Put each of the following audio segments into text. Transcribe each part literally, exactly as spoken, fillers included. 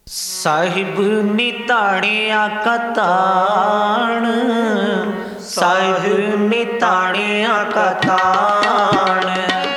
ਸਾਹਿਬ ਨਿਤਾਣਿਆ ਕਤਾਣ, ਸਾਹਿਬ ਨਿਤਾਣਿਆ ਕਤਾਣ।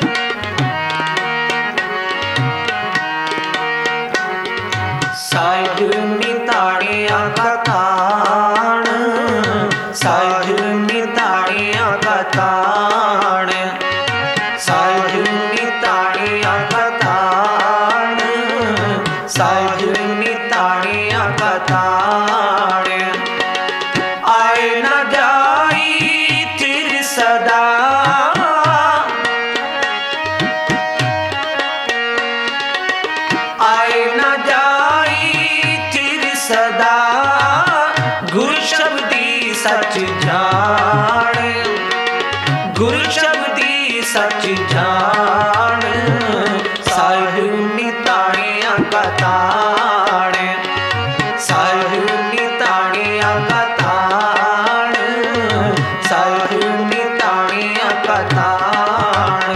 ਸਾਹਿਬ ਨਿਤਾਣਿਆ ਕਤਾਣ, ਸਾਹਿਬ ਨਿਤਾਣਿਆ ਕਤਾਣ। ਸਾਹਿਬ ਨਿਤਾਣਿਆ ਕਤਾਣ, ਸਾਹਿਬ ਨਿਤਾਣਿਆ ਕਤਾਣ। ਆਏ ਨਾ ਜਾਈ ਥਿਰ ਸਦਾ, ਆਏ ਨਾ ਜਾਈ ਥਿਰ ਸਦਾ। ਗੁਰ ਸ਼ਬਦੀ ਸੱਚ ਜਾਣ, ਗੁਰ ਸ਼ਬਦੀ ਸੱਚ ਜਾਣ। ਸਾਹਿਬ ਨਿਤਾਣਿਆ ਕਤਾਣ, ਸਾਹਿਬ ਨਿਤਾਣਿਆ ਕਤਾਣ, ਸਾਹਿਬ ਨਿਤਾਣਿਆ ਕਤਾਣ।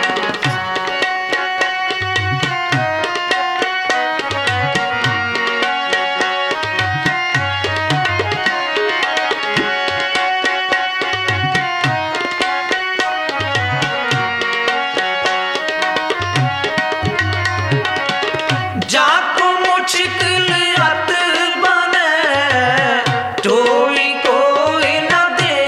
जाको मुश्किल अत बने, टोई कोई न दे।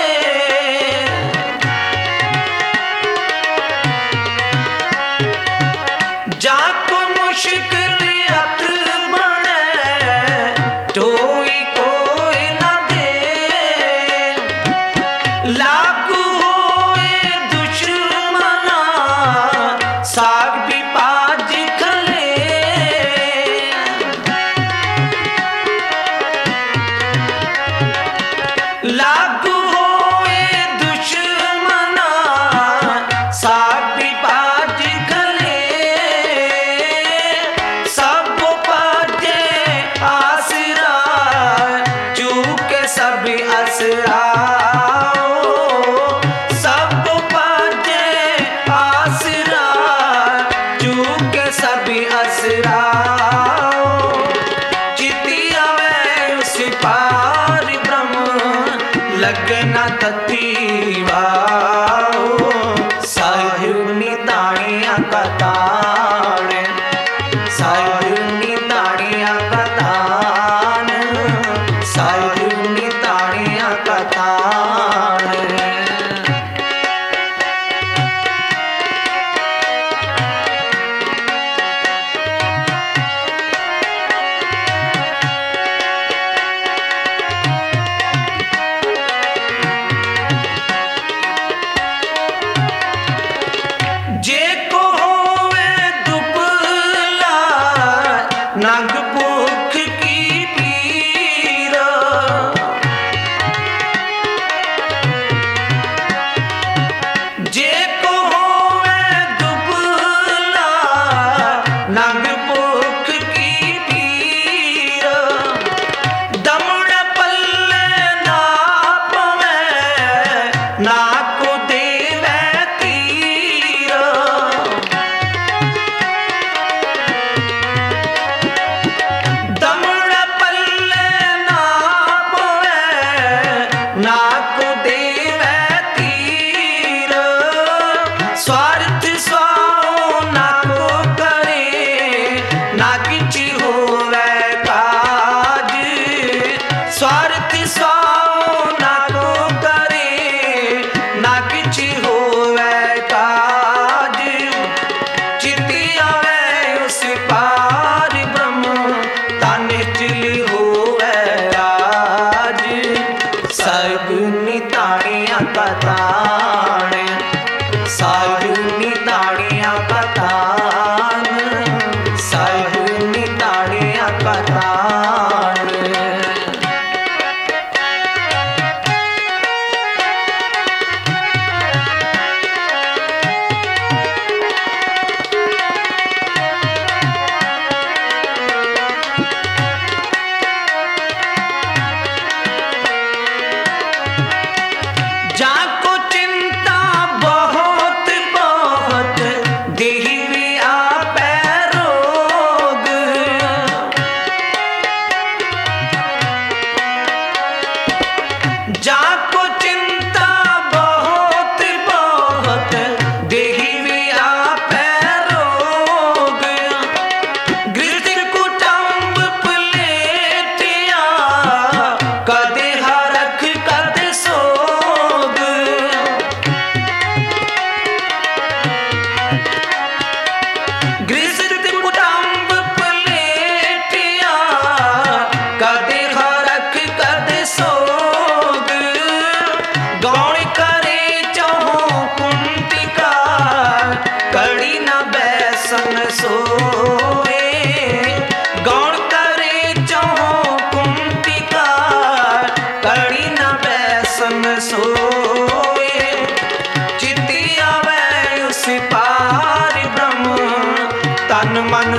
जाको मुश्किल अत बने, टोई कोई न दे। लागू होए दुश्मना, साग भी पाज खले। लागू होए दुश्मना, साग भी पाज खले। सब पाजे आसरा, चूके सब असरा। सब पाजे आसरा, चूके सब असरा। चितिया में उस पार ब्रह्म लगना ततीवा। ਸਾਹਿਬ ਨਿਤਾਣਿਆ ਕਤਾਣ, ਸਾਹਿਬ ਨਿਤਾਣਿਆ ਕਤਾਣ, ਸਾਹਿਬ ਨਿਤਾਣਿਆ ਕਤਾਣ। जे को होवे दुबला, नंग भूख की पीर। जे को होवे दुबला, नंग भूख की पीर। दमड़ पल्ले ना पवे, ना को देवे तीर।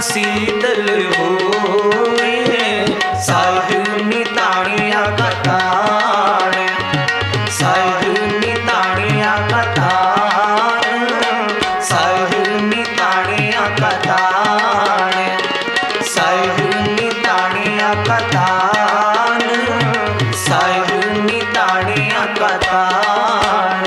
ਸੀਤਲ ਹੋਏ, ਸਾਹਿਬ ਨਿਤਾਣਿਆ ਕਤਾਣ, ਸਾਹਿਬ ਨਿਤਾਣਿਆ ਕਤਾਣ, ਸਾਹਿਬ ਨਿਤਾਣਿਆ ਕਤਾਣ, ਸਾਹਿਬ ਨਿਤਾਣਿਆ ਕਤਾਣ, ਸਾਹਿਬ ਨਿਤਾਣਿਆ ਕਤਾਣ।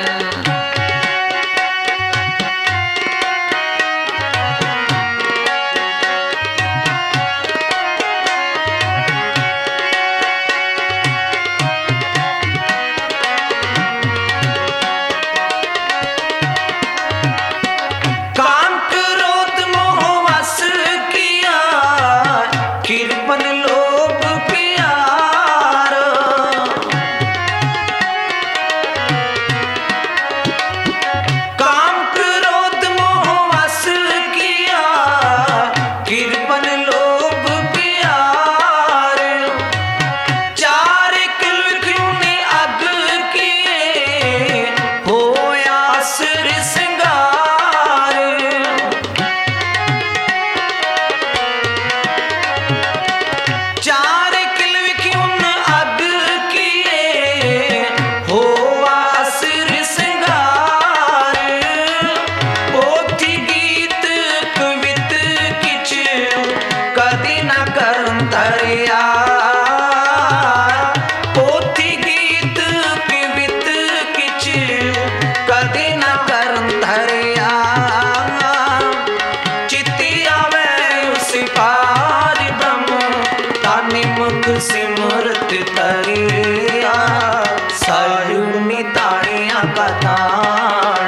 सिमरत तरिया ਸਾਹਿਬ ਨਿਤਾਣਿਆ ਕਤਾਣ,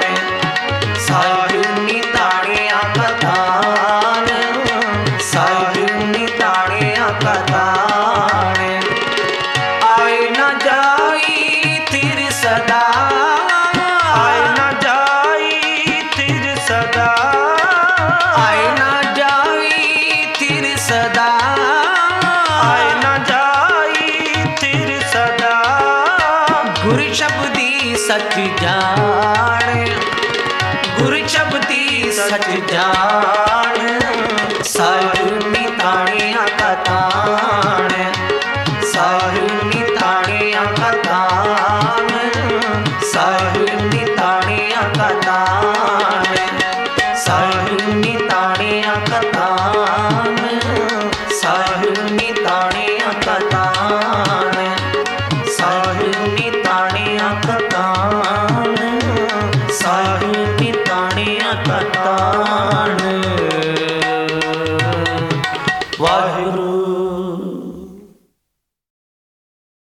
ਸਾਹਿਬ ਨਿਤਾਣਿਆ ਕਤਾਣ, ਸਾਹਿਬ ਨਿਤਾਣਿਆ ਕਤਾਣ। ਆਏ ਨਾ ਜਾਈ ਤਿਰ ਸਦਾ, ਆਏ ਨਾ ਜਾਈ ਤਿਰ ਸਦਾ, ਆਏ ਨਾ ਜਾਈ ਤਿਰ ਸਦਾ, ਆਏ ਨਾ ਜਾਈ ਤਿਰ ਸਦਾ। ਗੁਰ ਸ਼ਬਦੀ ਸਚ ਜਾਣ, ਗੁਰ ਸ਼ਬਦੀ ਸਚ ਜਾਣ, ਸਾਹਿਬ ਨਿਤਾਣਿਆ ਕਤਾਣ, ਸਾਹਿਬ ਨਿਤਾਣਿਆ ਕਤਾਣ, ਸਾਹਿਬ ਨਿਤਾਣਿਆ ਕਤਾਣ, ਸਾਹਿਬ ਨਿਤਾਣਿਆ ਕਤਾਣ, ਸਾਹਿਬ ਨਿਤਾਣਿਆ ਕਤਾਣ, ਸਾਹਿਬ ਨਿਤਾਣਿਆ ਕਤਾਣ, ਸਾਹਿਬ ਨਿਤਾਣਿਆ ਕਤਾਣ। ਵਾਹਿਗੁਰੂ